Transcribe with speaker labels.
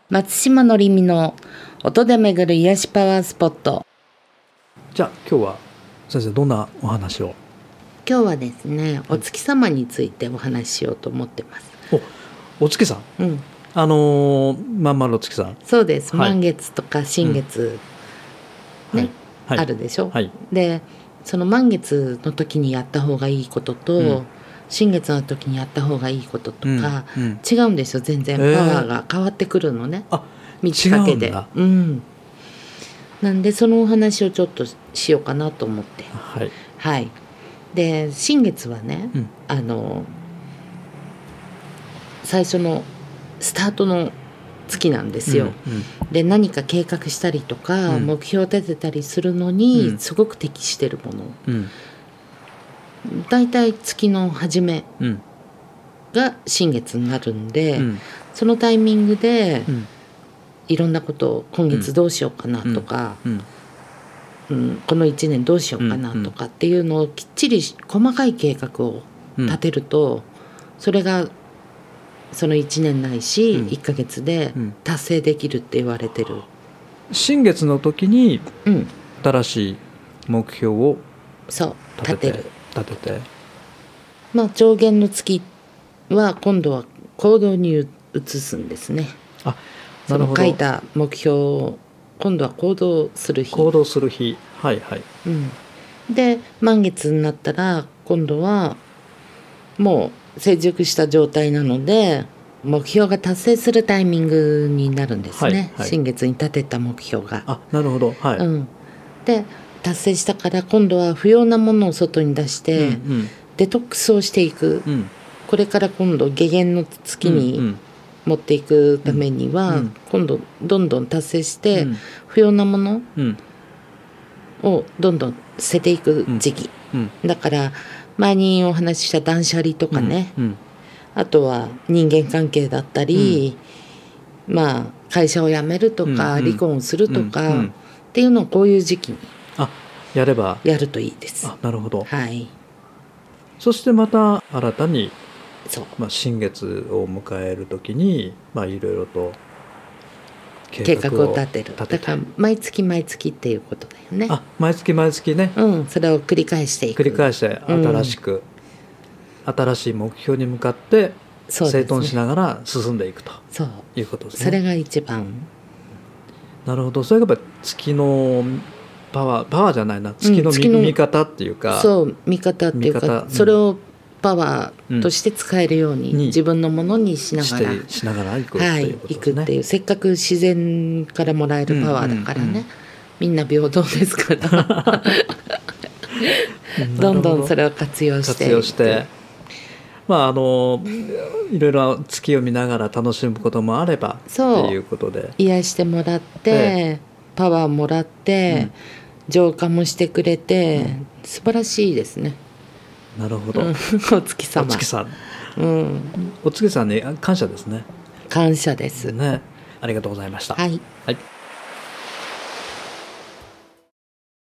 Speaker 1: 松島のりみの音で巡る癒しパワースポット。
Speaker 2: じゃあ今日は先生どんなお話を？
Speaker 1: 今日はですね、お月様についてお話ししようと思ってます。
Speaker 2: お月さん、
Speaker 1: うん、
Speaker 2: まんまの月さん。
Speaker 1: そうです、
Speaker 2: はい
Speaker 1: 満月とか新月、ね、
Speaker 2: はい
Speaker 1: あるでしょ、
Speaker 2: はい、
Speaker 1: でその満月の時にやった方がいいことと、新月の時にやった方がいいこととか、違うんですよ。全然パワーが変わってくるのね、満ち欠けで。なんでそのお話をちょっとしようかなと思って。はい、で新月はね、最初のスタートの月なんですよ。で何か計画したりとか、目標を立てたりするのにすごく適してるもの、だいたい月の初めが新月になるんで、そのタイミングで、いろんなことを今月どうしようかなとか、この1年どうしようかなとかっていうのをきっちり細かい計画を立てると、それがその1年ないし、1ヶ月で達成できるって言われてる。
Speaker 2: 新月の時に新しい目標を
Speaker 1: 立てる。上限の月は今度は行動に移すんですね。その書いた目標を今度は行動する日。で満月になったら今度はもう成熟した状態なので、目標が達成するタイミングになるんですね、新月に立てた目標が。で達成したから今度は不要なものを外に出して、デトックスをしていく、これから今度下限の月に持っていくためには、今度どんどん達成して、不要なものをどんどん捨てていく時期、だから前にお話しした断捨離とかね、あとは人間関係だったり、会社を辞めるとか、離婚をするとか、っていうのをこういう時期にやるといいです。
Speaker 2: なるほど。そしてまた新たに新月を迎える時にいろいろと
Speaker 1: 計画を立てる。だから毎月毎月っていうことだよね。
Speaker 2: 毎月毎月ね、
Speaker 1: それを繰り返していく。
Speaker 2: 新しい目標に向かって整頓しながら進んでいくということですね。
Speaker 1: それが一番。
Speaker 2: なるほど。それがやっぱ月のパワーじゃないな、月の見方っていうか、
Speaker 1: 見方っていうか、それをパワーとして使えるように、自分のものにしながら
Speaker 2: 行くっていうことですね。
Speaker 1: っていう、せっかく自然からもらえるパワーだからね、みんな平等ですからどんどんそれを活用して
Speaker 2: いろいろ月を見ながら楽しむこともあればっていうことで、
Speaker 1: 癒してもらって、パワーもらって、浄化もしてくれて、素晴らしいですね。
Speaker 2: なるほど。
Speaker 1: お月様。
Speaker 2: お月さんに感謝ですね。
Speaker 1: 感謝です
Speaker 2: ね。ありがとうございました。
Speaker 1: はい。